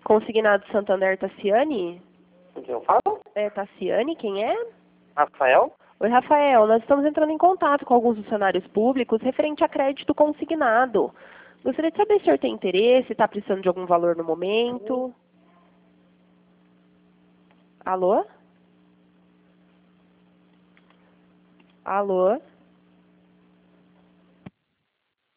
Consignado Santander, Tassiane? Com quem eu falo? Tassiane, quem é? Rafael? Oi, Rafael. Nós estamos entrando em contato com alguns funcionários públicos referente a crédito consignado. Gostaria de saber se o senhor tem interesse, está precisando de algum valor no momento. Alô? Alô?